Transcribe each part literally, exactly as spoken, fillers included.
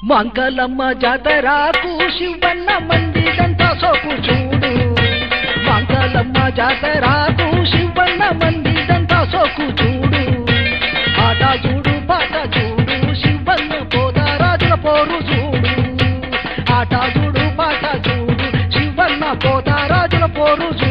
మంగళమ్మ జాతరకు శివన్న మందిదంతా సోకు చూడు. మంగళమ్మ జాతరకు శివన్న మందిదంతా సోకు చూడు. ఆట చూడు పాట చూడు శివన్న పోతారాజుల పోరు చూడు. ఆట చూడు పాట చూడు శివన్న పోతారాజుల పోరు చూడు.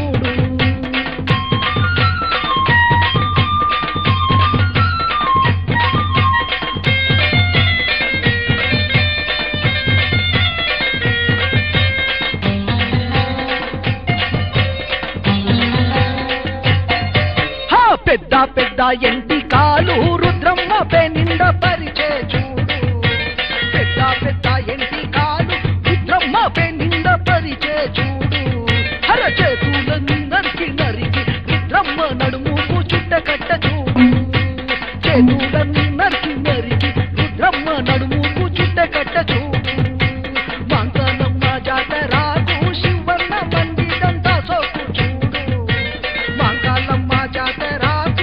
పెద్ద పెద్ద ఎంటికాలు రుద్రమ్మ పెనిండ పరిచే చూడు. పెద్ద పెద్ద ఎంటికాలు రుద్రమ్మ పెనిండ పరిచే చూడు. హర చేతులని నరికి నరికి రుద్రమ్మ నడుముకు చుట్ట కట్ట చూడు. చేతులని నరికి నరికి రుద్రమ్మ నడుముకు చుట్ట కట్ట చూడు. మంగళమ్మ జాతరకు శివన్న మందిదంతా సోకు చూడు. మంగళమ్మ జాతర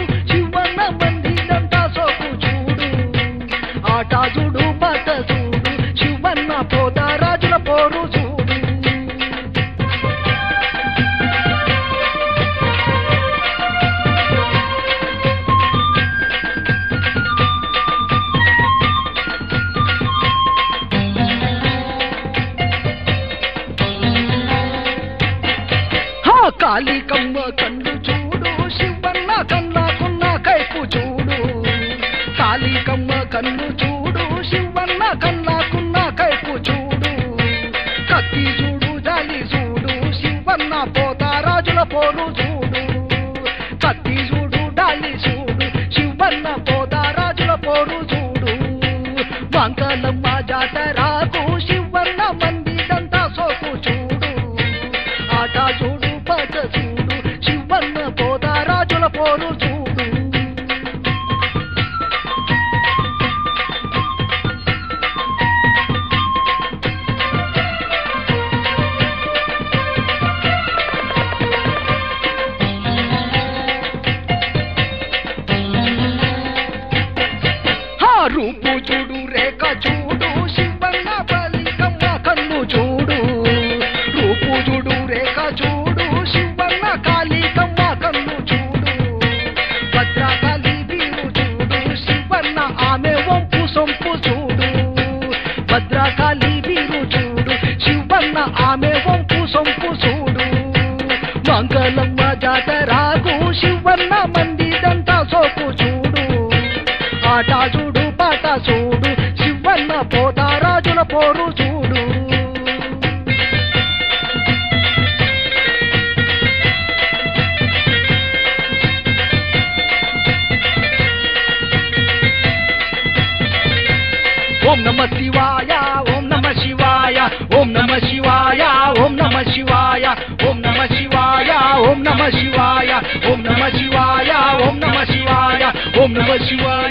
ఆట చూడు పాట చూడు శివన్న పోతారాజుల పోరు చూడు. కాళికమ్మ కన్ను చూడు శివన్న కన్నాకున్న కైపు చూడు. కాళికమ్మ కన్ను చూడు శివన్న కన్నాకున్న కైపు చూడు. కత్తి చూడు జాలి చూడు శివన్న పోతారాజుల పోరు చూడు. కత్తి చూడు డాలి చూడు శివన్న పోతారాజుల పోరు చూడు. మంగళమ్మ జాతరకు శివన్న మందిదంతా సోకు చూడు. ఆట చూడు పాట చూడు శివన్న పోతారాజుల పోరు చూడు. రూపు చూడు రేఖ చూడు శివన్న బలికమ్మ కన్ను చూడు. రూపు చూడు రేఖ చూడు శివన్న కాళికమ్మ కన్ను చూడు. భద్రకాళి వీరు చూడు శివన్న ఆమె వంపు సొంపు చూడు. భద్రకాళి వీరు చూడు శివన్న ఆమె వంపు సొంపు చూడు. మంగళమ్మ జాతరకు శివన్న మందిదంతా సోకు చూడు. ఆట చూడు పాట చూడు శివన్న పోతారాజుల పోరు చూడు. ఓం నమ శివాయ ఓం నమ శివాయ ఓం నమ శివాయ ఓం నమ శివాయ ఓం నమ శివాయ ఓం నమ శివాయ ఓం నమ శివాయ ఓం నమ శివాయ ఓం నమ శివాయ.